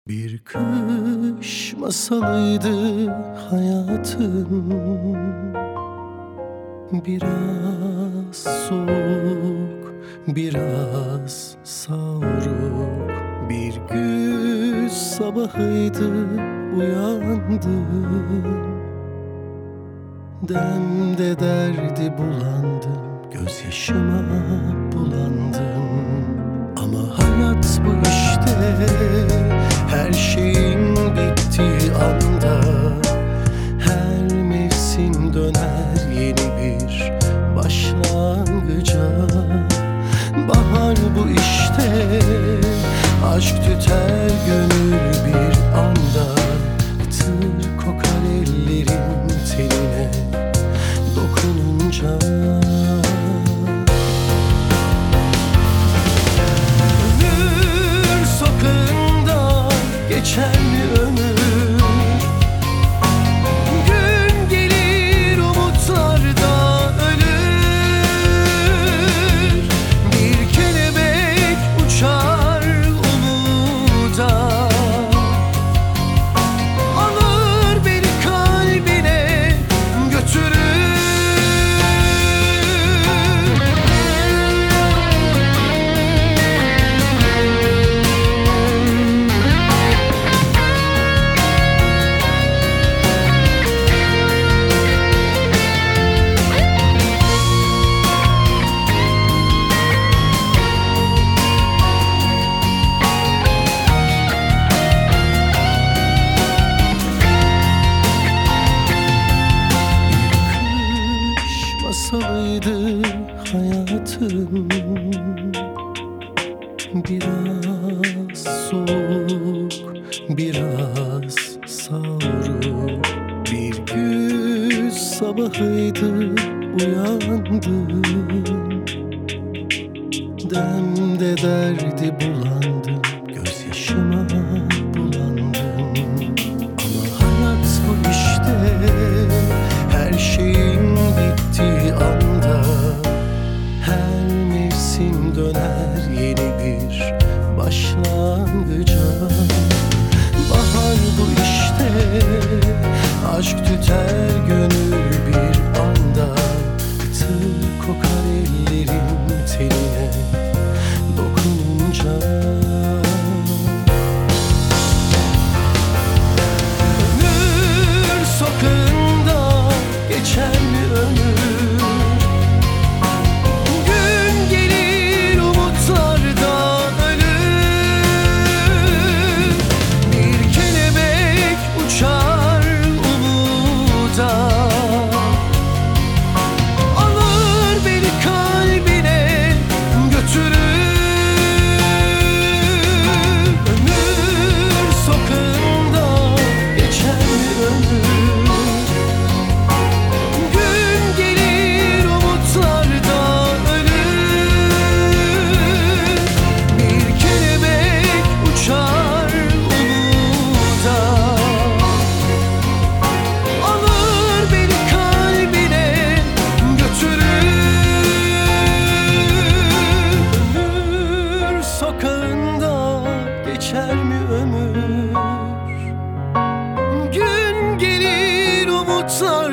Bir kış masalıydı hayatım. Biraz soğuk, biraz savruk. Bir güz sabahıydı, uyandım. Demde derdi bulandım, gözyaşıma bulandım. Ama hayat bu işte, her şeyin bittiği anda. Her mevsim döner yeni bir başlangıca. Bahar bu işte, aşk tüter gönül bir anda. Tır kokar ellerim tenine dokununca. Ömür sokağında geçer mi ömür? Gün gelir umutlarda ölür. Bir kelebek uçar umuda, alır beni kalbine götürür. Masalıydı hayatım. Biraz soğuk, biraz savruk. Bir güz sabahıydı, uyandım. Demde derdi bulandım, gözyaşıma bulandım. Ama hayat bu işte, her şeyin bittiği anda. Her mevsim döner yeni bir başlangıca. Bahar bu işte, aşk tüter gönül bir anda. Tır kokar ellerim tenine dokununca. Ömür sokağında geçer mi ömür? Gün gelir umutlarda ölür. Bir kelebek uçar umuda, alır beni kalbine götürür. Ömür sokağında geçer mi ömür? Gün gelir umutlarda ölür. Bir kelebek uçar umuda, alır beni kalbine götürür. Ömür sokağında geçer mi ömür? Gün gelir umutlar